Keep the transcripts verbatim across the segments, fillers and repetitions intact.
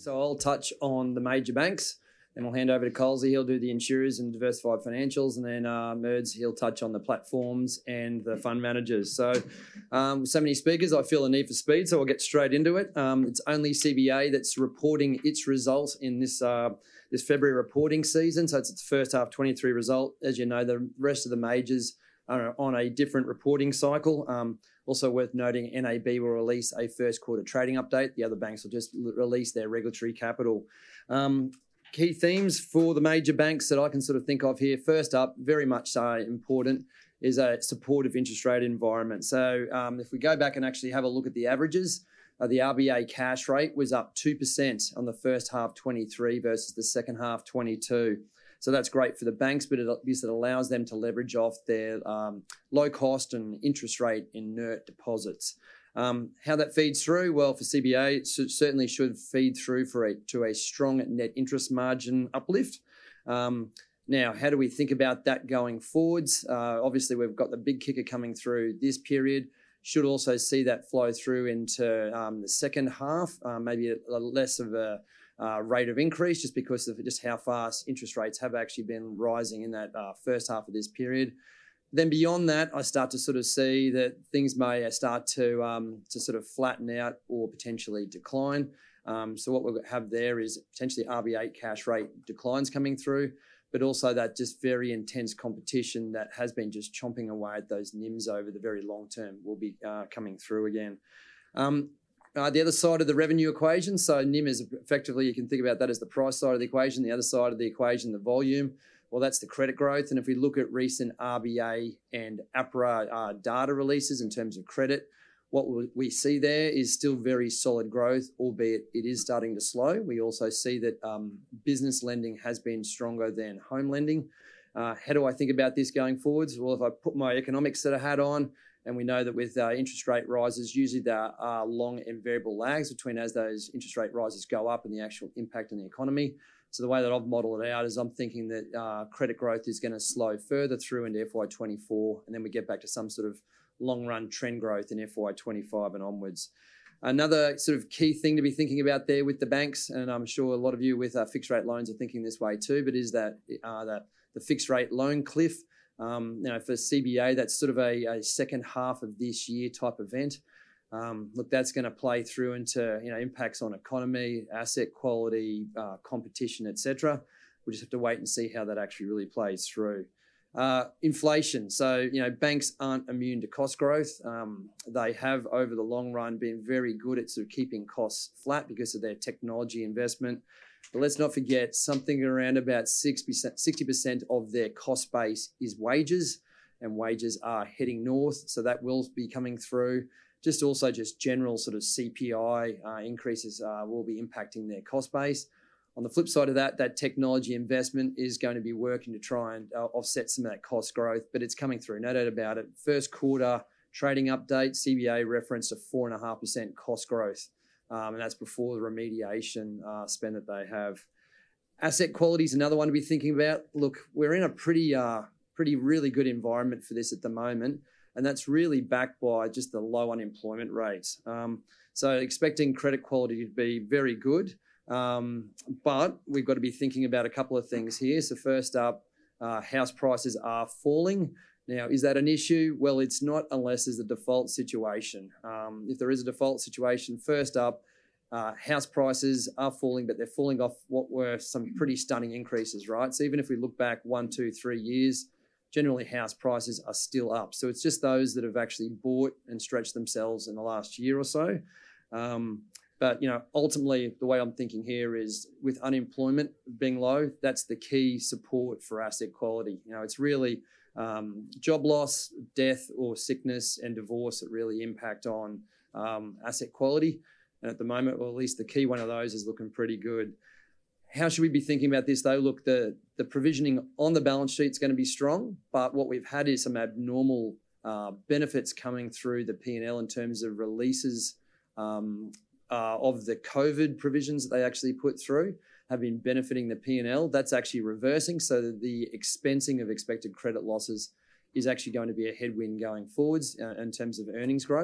So I'll touch on the major banks, and we'll hand over to Colsey. He'll do the insurers and diversified financials, and then uh, Merds, he'll touch on the platforms and the fund managers. So um, with so many speakers, I feel a need for speed, so I'll get straight into it. Um, it's only C B A that's reporting its results in this uh, this February reporting season, so it's its first half twenty-three result. As you know, the rest of the majors are on a different reporting cycle. Um, also worth noting, N A B will release a first quarter trading update. The other banks will just l- release their regulatory capital. Um, Key themes for the major banks that I can sort of think of here. First up, very much uh, important, is a supportive interest rate environment. So um, if we go back and actually have a look at the averages, uh, the R B A cash rate was up two percent on the first half twenty-three versus the second half twenty-two. So that's great for the banks, but it, because it allows them to leverage off their um, low cost and interest rate inert deposits. Um, how that feeds through? Well, for C B A, it certainly should feed through for a, to a strong net interest margin uplift. Um, now, how do we think about that going forwards? Uh, obviously, we've got the big kicker coming through this period. Should also see that flow through into um, the second half, uh, maybe a, a less of a uh, rate of increase just because of just how fast interest rates have actually been rising in that uh, first half of this period. Then beyond that, I start to sort of see that things may start to um, to sort of flatten out or potentially decline. Um, so what we'll have there is potentially R B A cash rate declines coming through, but also that just very intense competition that has been just chomping away at those N I Ms over the very long term will be uh, coming through again. Um, uh, the other side of the revenue equation, so N I M is effectively, you can think about that as the price side of the equation, the other side of the equation, the volume. Well, that's the credit growth. And if we look at recent R B A and APRA uh, data releases in terms of credit, what we see there is still very solid growth, albeit it is starting to slow. We also see that um, business lending has been stronger than home lending. Uh, how do I think about this going forwards? Well, if I put my economics sort of hat on, and we know that with uh, interest rate rises, usually there are long and variable lags between as those interest rate rises go up and the actual impact on the economy. So the way that I've modelled it out is I'm thinking that uh, credit growth is going to slow further through into F Y twenty-four, and then we get back to some sort of long-run trend growth in F Y twenty-five and onwards. Another sort of key thing to be thinking about there with the banks, and I'm sure a lot of you with uh, fixed-rate loans are thinking this way too, but is that uh, that the fixed-rate loan cliff. Um, you know, for C B A, that's sort of a, a second half of this year type event. Um, look, that's going to play through into, you know, impacts on economy, asset quality, uh, competition, et cetera. We'll just have to wait and see how that actually really plays through. Uh, inflation. So, you know, banks aren't immune to cost growth. Um, they have, over the long run, been very good at sort of keeping costs flat because of their technology investment. But let's not forget, something around about sixty percent of their cost base is wages, and wages are heading north. So that will be coming through. Just also just general sort of C P I uh, increases uh, will be impacting their cost base. On the flip side of that, that technology investment is going to be working to try and uh, offset some of that cost growth, but it's coming through, no doubt about it. First quarter trading update, C B A referenced a four point five percent cost growth, um, and that's before the remediation uh, spend that they have. Asset quality is another one to be thinking about. Look, we're in a pretty, uh, pretty really good environment for this at the moment. And that's really backed by just the low unemployment rates. Um, so expecting credit quality to be very good. Um, but we've got to be thinking about a couple of things here. So first up, uh, house prices are falling. Now, is that an issue? Well, it's not unless there's a default situation. Um, if there is a default situation, first up, uh, house prices are falling, but they're falling off what were some pretty stunning increases, right? So even if we look back one, two, three years, generally house prices are still up. So it's just those that have actually bought and stretched themselves in the last year or so. Um, but, you know, ultimately the way I'm thinking here is with unemployment being low, that's the key support for asset quality. You know, it's really um, job loss, death or sickness and divorce that really impact on um, asset quality. And at the moment, well, at least the key one of those is looking pretty good. How should we be thinking about this though? Look, the, the provisioning on the balance sheet is going to be strong, but what we've had is some abnormal uh, benefits coming through the P and L in terms of releases um, uh, of the COVID provisions that they actually put through have been benefiting the P and L. That's actually reversing, so that the expensing of expected credit losses is actually going to be a headwind going forwards uh, in terms of earnings growth.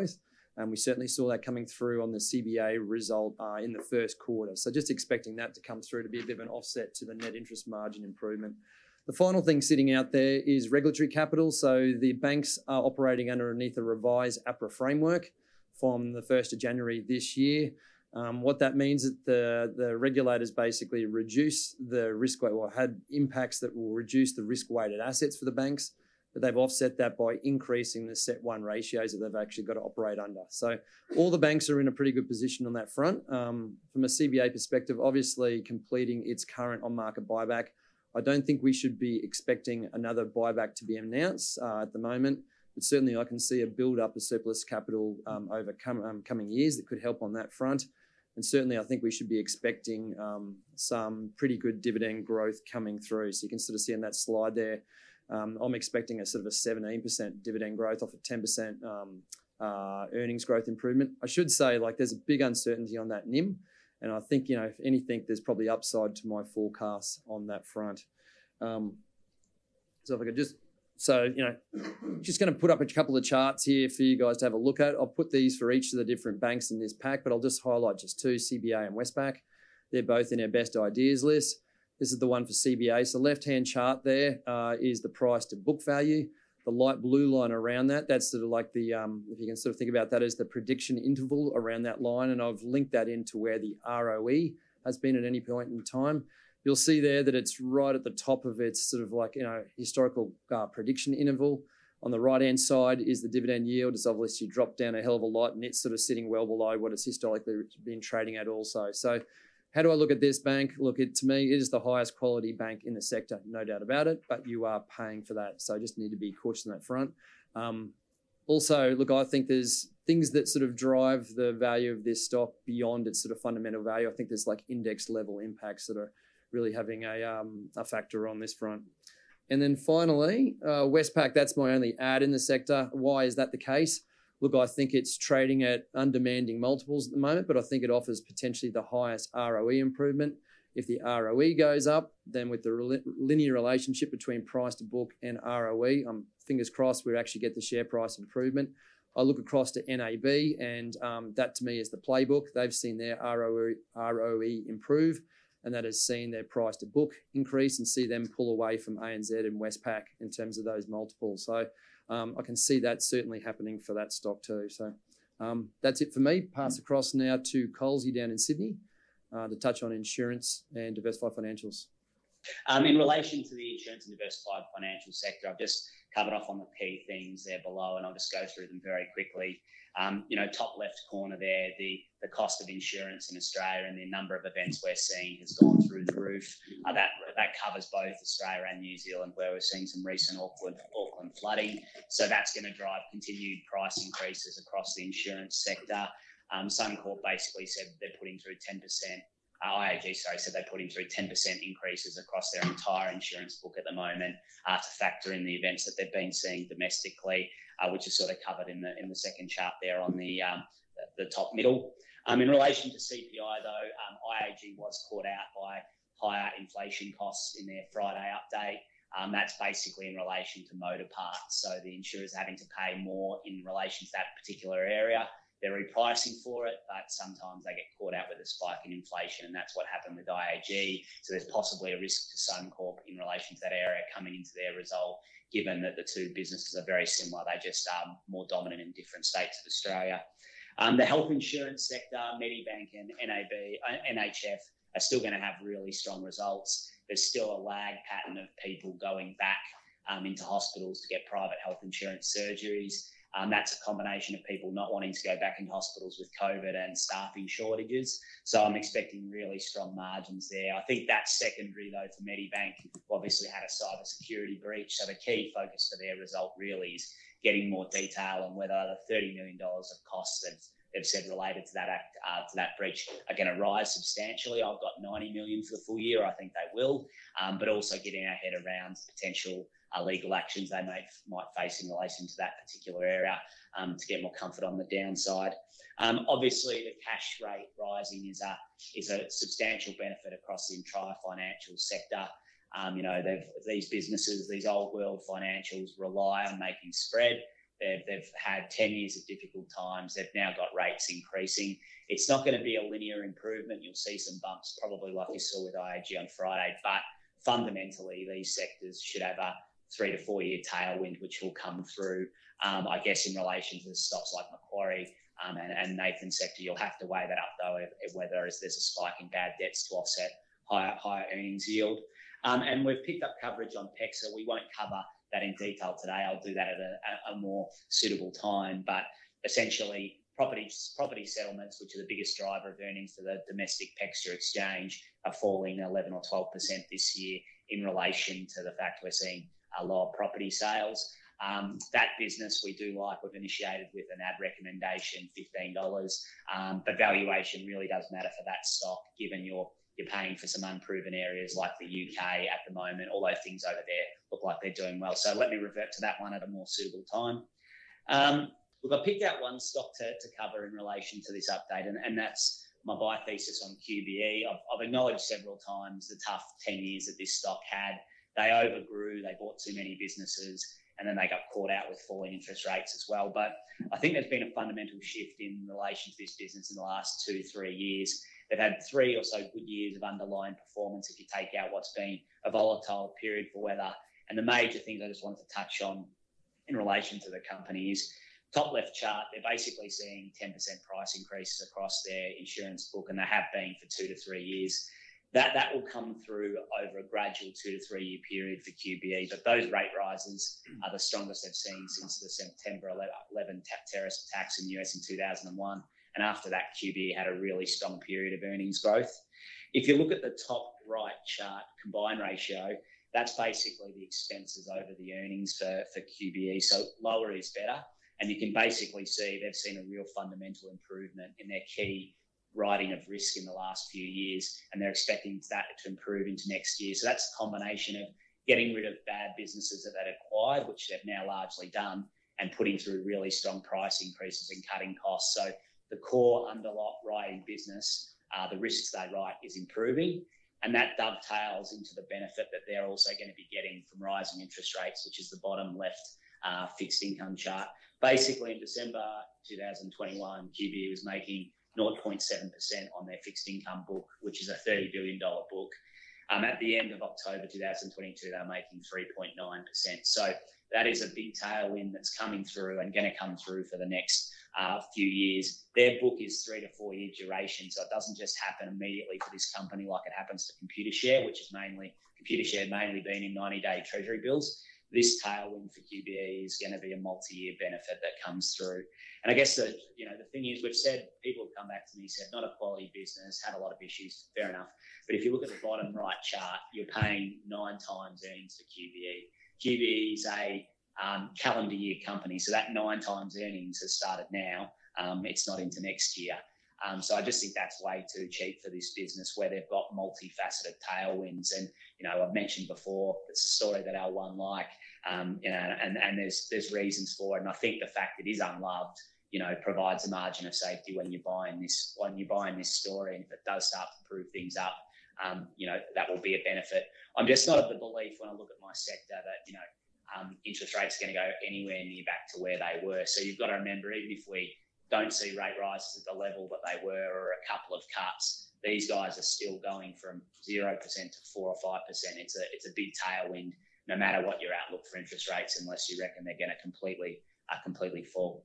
And we certainly saw that coming through on the C B A result uh, in the first quarter. So just expecting that to come through to be a bit of an offset to the net interest margin improvement. The final thing sitting out there is regulatory capital. So the banks are operating underneath a revised APRA framework from the first of January this year. Um, what that means is that the, the regulators basically reduce the risk weight, or had impacts that will reduce the risk-weighted assets for the banks, but they've offset that by increasing the set one ratios that they've actually got to operate under. So all the banks are in a pretty good position on that front. Um, from a C B A perspective, obviously completing its current on-market buyback, I don't think we should be expecting another buyback to be announced uh, at the moment, but certainly I can see a build-up of surplus capital um, over com- um, coming years that could help on that front. And certainly I think we should be expecting um, some pretty good dividend growth coming through. So you can sort of see on that slide there, um, I'm expecting a sort of a seventeen percent dividend growth off a ten percent um, uh, earnings growth improvement. I should say, like, there's a big uncertainty on that N I M. And I think, you know, if anything, there's probably upside to my forecasts on that front. Um, so if I could just... So, you know, just going to put up a couple of charts here for you guys to have a look at. I'll put these for each of the different banks in this pack, but I'll just highlight just two, C B A and Westpac. They're both in our best ideas list. This is the one for C B A. So left-hand chart there uh, is the price to book value. The light blue line around that, that's sort of like the, um, if you can sort of think about that as the prediction interval around that line, and I've linked that into where the R O E has been at any point in time. You'll see there that it's right at the top of its sort of like, you know, historical uh, prediction interval. On the right-hand side is the dividend yield. It's obviously dropped down a hell of a lot, and it's sort of sitting well below what it's historically been trading at also. So how do I look at this bank? Look, it, to me, it is the highest quality bank in the sector, no doubt about it, but you are paying for that. So just need to be cautious on that front. Um, also, look, I think there's things that sort of drive the value of this stock beyond its sort of fundamental value. I think there's like index level impacts that are really having a um, a factor on this front. And then finally, uh, Westpac, that's my only ad in the sector. Why is that the case? Look, I think it's trading at undemanding multiples at the moment, but I think it offers potentially the highest R O E improvement. If the R O E goes up, then with the re- linear relationship between price to book and R O E, I'm fingers crossed we actually get the share price improvement. I look across to N A B, and um, that to me is the playbook. They've seen their R O E, R O E improve, and that has seen their price to book increase and see them pull away from A N Z and Westpac in terms of those multiples. So um, I can see that certainly happening for that stock too. So um, that's it for me. Pass across now to Colsey down in Sydney uh, to touch on insurance and diversified financials. Um, in relation to the insurance and diversified financial sector, I've just covered off on the key things there below, and I'll just go through them very quickly. Um, you know, top left corner there, the, the cost of insurance in Australia and the number of events we're seeing has gone through the roof. Uh, that that covers both Australia and New Zealand, where we're seeing some recent Auckland, Auckland flooding. So that's going to drive continued price increases across the insurance sector. Um, Suncorp basically said they're putting through ten percent. Uh, I A G, sorry, said they're putting through ten percent increases across their entire insurance book at the moment uh, to factor in the events that they've been seeing domestically, uh, which is sort of covered in the in the second chart there on the um, the, the top middle. Um, in relation to C P I, though, um, I A G was caught out by higher inflation costs in their Friday update. Um, that's basically in relation to motor parts. So the insurers having to pay more in relation to that particular area. They're repricing for it, but sometimes they get caught out with a spike in inflation, and that's what happened with I A G. So there's possibly a risk to Suncorp in relation to that area coming into their result, given that the two businesses are very similar. They just are more dominant in different states of Australia. Um, the health insurance sector, Medibank and N A B, uh, N H F are still going to have really strong results. There's still a lag pattern of people going back um, into hospitals to get private health insurance surgeries. Um, that's a combination of people not wanting to go back into hospitals with COVID and staffing shortages. So I'm expecting really strong margins there. I think that's secondary, though, for Medibank, who obviously had a cybersecurity breach. So the key focus for their result really is getting more detail on whether the thirty million dollars of costs that they've said related to that act, uh, to that breach are going to rise substantially. I've got ninety million dollars for the full year. I think they will, um, but also getting our head around potential uh, legal actions they may might face in relation to that particular area um, to get more comfort on the downside. Um, obviously, the cash rate rising is a is a substantial benefit across the entire financial sector. Um, you know, they've, these businesses, these old world financials rely on making spread. They've, they've had ten years of difficult times. They've now got rates increasing. It's not going to be a linear improvement. You'll see some bumps, probably like you saw with I A G on Friday. But fundamentally, these sectors should have a three to four year tailwind, which will come through, um, I guess, in relation to stocks like Macquarie um, and, and Nathan's sector. You'll have to weigh that up, though, if, if whether there's a spike in bad debts to offset higher, higher earnings yield. Um, and we've picked up coverage on PEXA. We won't cover that in detail today. I'll do that at a, a more suitable time. But essentially, property property settlements, which are the biggest driver of earnings for the domestic PEXA exchange, are falling eleven or twelve percent this year in relation to the fact we're seeing uh, lower property sales. Um, that business we do like. We've initiated with an ad recommendation, fifteen dollars. Um, but valuation really does matter for that stock, given you're you're paying for some unproven areas like the U K at the moment. All those things over there look like they're doing well. So let me revert to that one at a more suitable time. Um, look, I picked out one stock to, to cover in relation to this update, and, and that's my buy thesis on Q B E. I've, I've acknowledged several times the tough ten years that this stock had. They overgrew, they bought too many businesses, and then they got caught out with falling interest rates as well. But I think there's been a fundamental shift in relation to this business in the last two, three years. They've had three or so good years of underlying performance if you take out what's been a volatile period for weather. And the major things I just wanted to touch on in relation to the company is top left chart, they're basically seeing ten percent price increases across their insurance book, and they have been for two to three years. That that will come through over a gradual two to three year period for Q B E, but those rate rises are the strongest they've seen since the September eleventh terrorist attacks in the U S in two thousand one. And after that, Q B E had a really strong period of earnings growth. If you look at the top right chart, combined ratio, that's basically the expenses over the earnings for, for Q B E. So lower is better. And you can basically see they've seen a real fundamental improvement in their key writing of risk in the last few years. And they're expecting that to improve into next year. So that's a combination of getting rid of bad businesses that they'd acquired, which they've now largely done, and putting through really strong price increases and cutting costs. So the core underwriting business, uh, the risks they write is improving. And that dovetails into the benefit that they're also going to be getting from rising interest rates, which is the bottom left uh, fixed income chart. Basically, in December twenty twenty-one, Q B E was making zero point seven percent on their fixed income book, which is a thirty billion dollars book. Um, at the end of October twenty twenty-two, they're making three point nine percent. So that is a big tailwind that's coming through and going to come through for the next uh, few years. Their book is three to four year duration, so it doesn't just happen immediately for this company like it happens to Computershare, which is mainly, Computershare mainly been in ninety day treasury bills. This tailwind for Q B E is going to be a multi-year benefit that comes through. And I guess the, you know, the thing is, we've said, people have come back to me and said, not a quality business, had a lot of issues, fair enough. But if you look at the bottom right chart, you're paying nine times earnings for Q B E. Q B E is a um, calendar year company, so that nine times earnings has started now. Um, it's not into next year. Um, so I just think that's way too cheap for this business where they've got multifaceted tailwinds. And, you know, I've mentioned before, it's a story that L one like, um, you know, and, and there's there's reasons for it. And I think the fact it is unloved, you know, provides a margin of safety when you're buying this, when you're buying this story. And if it does start to prove things up, um, you know, that will be a benefit. I'm just not of the belief when I look at my sector that, you know, um, interest rates are going to go anywhere near back to where they were. So you've got to remember, even if we don't see rate rises at the level that they were or a couple of cuts, these guys are still going from zero percent to four or five percent. It's a it's a big tailwind, no matter what your outlook for interest rates, unless you reckon they're going to completely uh, completely fall.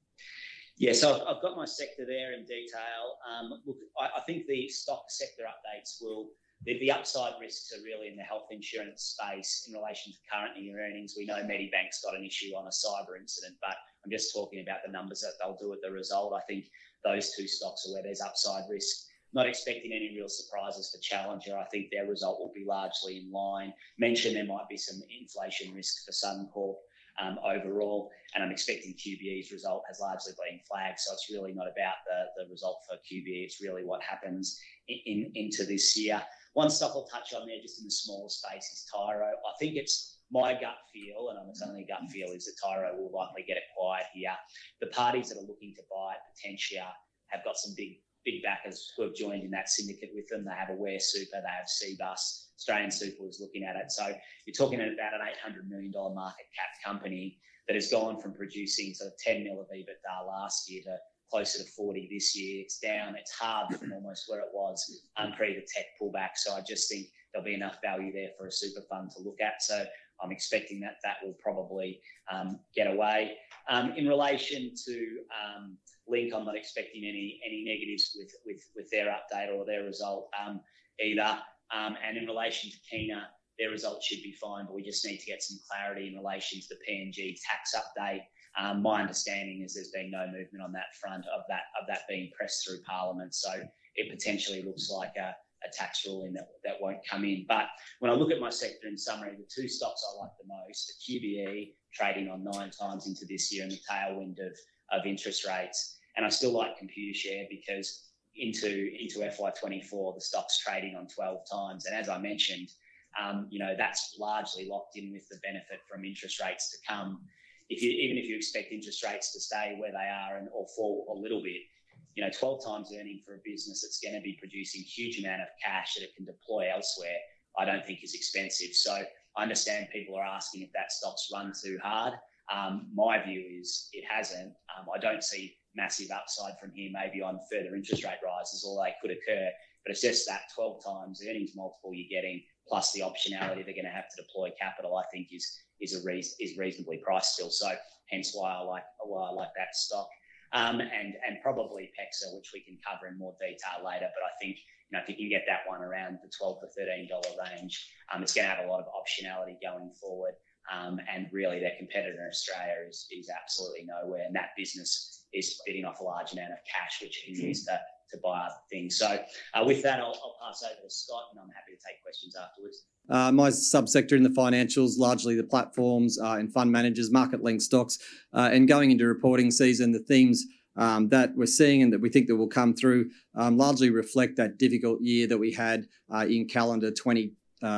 Yeah, so I've, I've got my sector there in detail. Um, look, I, I think the stock sector updates will. The, the upside risks are really in the health insurance space in relation to current year earnings. We know Medibank's got an issue on a cyber incident, but I'm just talking about the numbers that they'll do at the result. I think those two stocks are where there's upside risk. Not expecting any real surprises for Challenger. I think their result will be largely in line. Mentioned there might be some inflation risk for Suncorp um, overall, and I'm expecting Q B E's result has largely been flagged, so it's really not about the, the result for Q B E. It's really what happens in, in, into this year. One stock I'll touch on there just in the smaller space is Tyro. I think it's my gut feel, and it's only gut feel, is that Tyro will likely get acquired here. The parties that are looking to buy it, Potentia, have got some big big backers who have joined in that syndicate with them. They have Aware Super, they have Cbus, Australian Super is looking at it. So you're talking about an eight hundred million dollars market cap company. that has gone from producing sort of ten mil of EBITDA last year to closer to forty this year. It's down, it's halved from almost where it was um, pre the tech pullback. So I just think there'll be enough value there for a super fund to look at. So I'm expecting that that will probably um, get away. Um, in relation to um, Link, I'm not expecting any any negatives with with, with their update or their result um, either. Um, and in relation to Kina, their results should be fine, but we just need to get some clarity in relation to the P N G tax update. Um, my understanding is there's been no movement on that front of that of that being pressed through Parliament. So it potentially looks like a, a tax ruling that, that won't come in. But when I look at my sector in summary, the two stocks I like the most, the Q B E trading on nine times into this year and the tailwind of, of interest rates. And I still like Computershare because into, into F Y twenty-four, the stock's trading on twelve times. And as I mentioned, um, you know, that's largely locked in with the benefit from interest rates to come. If you, even if you expect interest rates to stay where they are and or fall a little bit, you know, twelve times earning for a business that's going to be producing a huge amount of cash that it can deploy elsewhere, I don't think is expensive. So I understand people are asking if that stock's run too hard. Um, my view is it hasn't. Um, I don't see massive upside from here, maybe on further interest rate rises, although they could occur. But it's just that twelve times earnings multiple you're getting, plus the optionality they're going to have to deploy capital, I think is is a reason, is reasonably priced still. So hence why I like why I like that stock. Um, and and probably PEXA, which we can cover in more detail later. But I think, you know, if you can get that one around the twelve to thirteen dollars range, um, it's going to have a lot of optionality going forward. Um, and really their competitor in Australia is, is absolutely nowhere. And that business is spitting off a large amount of cash, which it can use to, to buy other things. So uh, with that, I'll, I'll pass over to Scott, and I'm happy to take questions afterwards. Uh, my subsector in the financials, largely the platforms uh, and fund managers, market-linked stocks. Uh, and going into reporting season, the themes um, that we're seeing and that we think that will come through um, largely reflect that difficult year that we had uh, in calendar twenty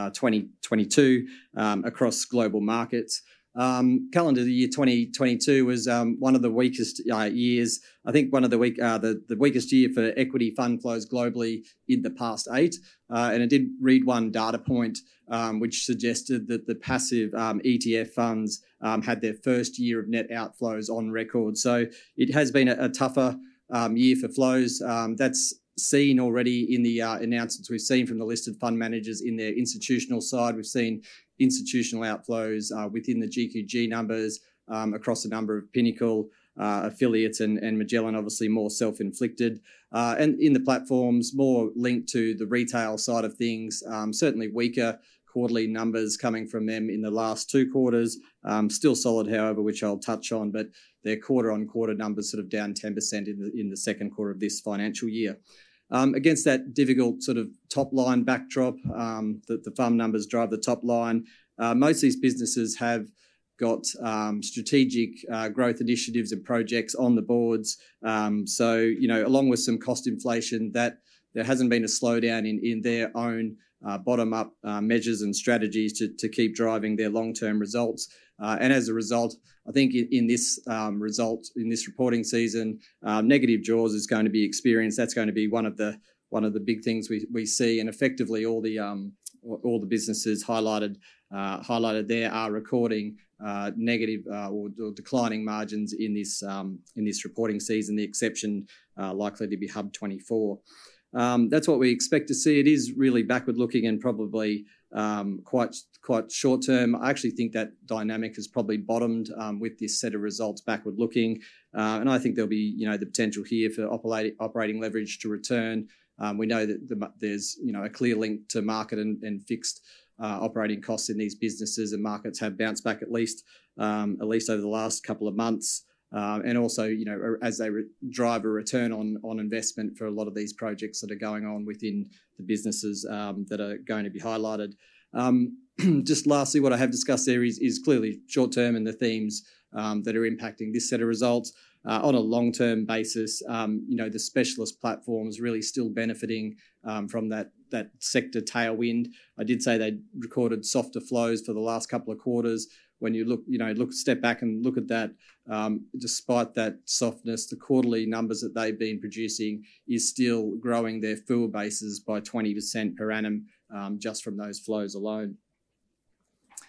twenty-two um, across global markets. Um, calendar year twenty twenty-two was um, one of the weakest uh, years. I think one of the weak, uh, the, the weakest year for equity fund flows globally in the past eight. Uh, and I did read one data point um, which suggested that the passive um, E T F funds um, had their first year of net outflows on record. So it has been a, a tougher um, year for flows. Um, that's seen already in the uh, announcements we've seen from the listed fund managers in their institutional side. We've seen institutional outflows uh, within the G Q G numbers um, across a number of Pinnacle uh, affiliates and, and Magellan, obviously more self-inflicted. Uh, and in the platforms, more linked to the retail side of things, um, certainly weaker quarterly numbers coming from them in the last two quarters. Um, still solid, however, which I'll touch on, but their quarter-on-quarter numbers sort of down ten percent in the, in the second quarter of this financial year. Um, against that difficult sort of top-line backdrop, um, that the fund numbers drive the top line, uh, most of these businesses have got um, strategic uh, growth initiatives and projects on the boards. Um, so, you know, along with some cost inflation, that there hasn't been a slowdown in, in their own uh, bottom-up uh, measures and strategies to, to keep driving their long-term results. Uh, and as a result, I think in, in this um, result, in this reporting season, um, negative jaws is going to be experienced. That's going to be one of the one of the big things we, we see. And effectively, all the um, all the businesses highlighted uh, highlighted there are recording uh, negative uh, or, or declining margins in this um, in this reporting season. The exception uh, likely to be Hub twenty-four. Um, that's what we expect to see. It is really backward looking and probably um, quite quite short term. I actually think that dynamic has probably bottomed um, with this set of results backward looking, uh, and I think there'll be you know the potential here for operating operating leverage to return. Um, we know that the, there's you know a clear link to market and, and fixed uh, operating costs in these businesses, and markets have bounced back at least um, at least over the last couple of months. Uh, and also, you know, as they re- drive a return on, on investment for a lot of these projects that are going on within the businesses um, that are going to be highlighted. Um, just lastly, what I have discussed there is, is clearly short-term and the themes um, that are impacting this set of results. Uh, on a long-term basis, um, you know, the specialist platforms really still benefiting um, from that that sector tailwind. I did say they recorded softer flows for the last couple of quarters. When you look, you know, look, step back and look at that, um, despite that softness, the quarterly numbers that they've been producing is still growing their F U A bases by twenty percent per annum um, just from those flows alone.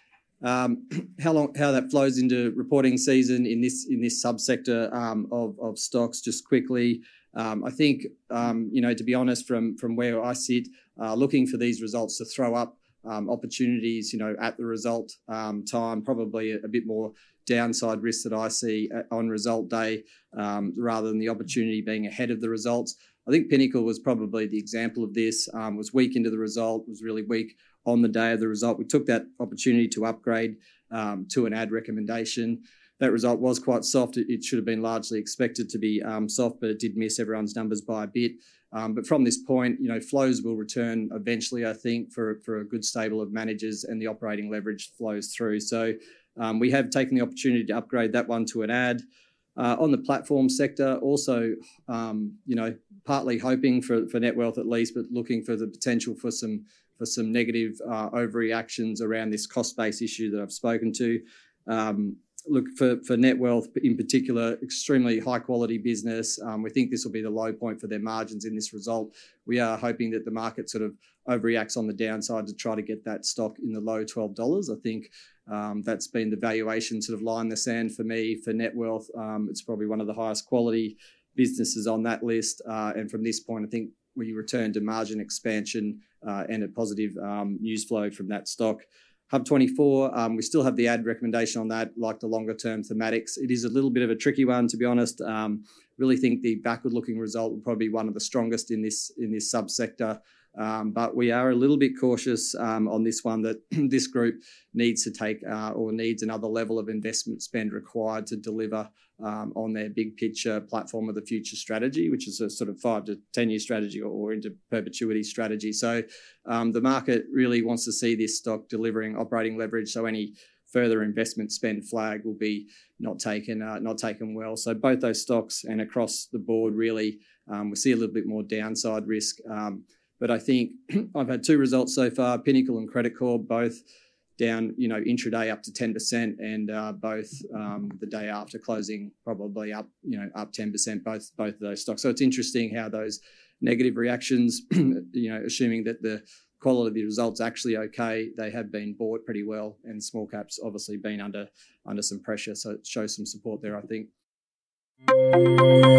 Um, how long, how that flows into reporting season in this in this subsector um, of of stocks, just quickly. Um, I think um, you know, to be honest, from from where I sit, uh, looking for these results to throw up um, opportunities, you know, at the result um, time, probably a, a bit more downside risk that I see on result day um, rather than the opportunity being ahead of the results. I think Pinnacle was probably the example of this. Um, was weak into the result, was really weak on the day of the result. We took that opportunity to upgrade um, to an ad recommendation. That result was quite soft. It, it should have been largely expected to be um, soft, but it did miss everyone's numbers by a bit. Um, but from this point, you know, flows will return eventually, I think, for, for a good stable of managers, and the operating leverage flows through. So um, we have taken the opportunity to upgrade that one to an ad. Uh, on the platform sector, also, um, you know, partly hoping for, for Netwealth at least, but looking for the potential for some for some negative uh, overreactions around this cost-based issue that I've spoken to. Um, look, for, for Netwealth in particular, extremely high-quality business. Um, we think this will be the low point for their margins in this result. We are hoping that the market sort of overreacts on the downside to try to get that stock in the low twelve dollars. I think um, that's been the valuation sort of line in the sand for me for Netwealth. Um, it's probably one of the highest quality businesses on that list. Uh, and from this point, I think we return to margin expansion uh, and a positive um, news flow from that stock. Hub twenty-four, um, we still have the ad recommendation on that, like the longer term thematics. It is a little bit of a tricky one, to be honest. Um, really think the backward looking result will probably be one of the strongest in this in this subsector. Um, but we are a little bit cautious um, on this one, that this group needs to take uh, or needs another level of investment spend required to deliver um, on their big picture platform of the future strategy, which is a sort of five to ten year strategy or, or into perpetuity strategy. So um, the market really wants to see this stock delivering operating leverage. So any further investment spend flag will be not taken uh, not taken well. So both those stocks and across the board, really, um, we see a little bit more downside risk. Um, But I think I've had two results so far, Pinnacle and Credit Corp, both down, you know, intraday up to ten percent, and uh, both um, the day after closing probably up, you know, up ten percent, both both of those stocks. So it's interesting how those negative reactions, you know, assuming that the quality of the results actually okay, they have been bought pretty well, and small caps obviously been under under some pressure. So it shows some support there, I think.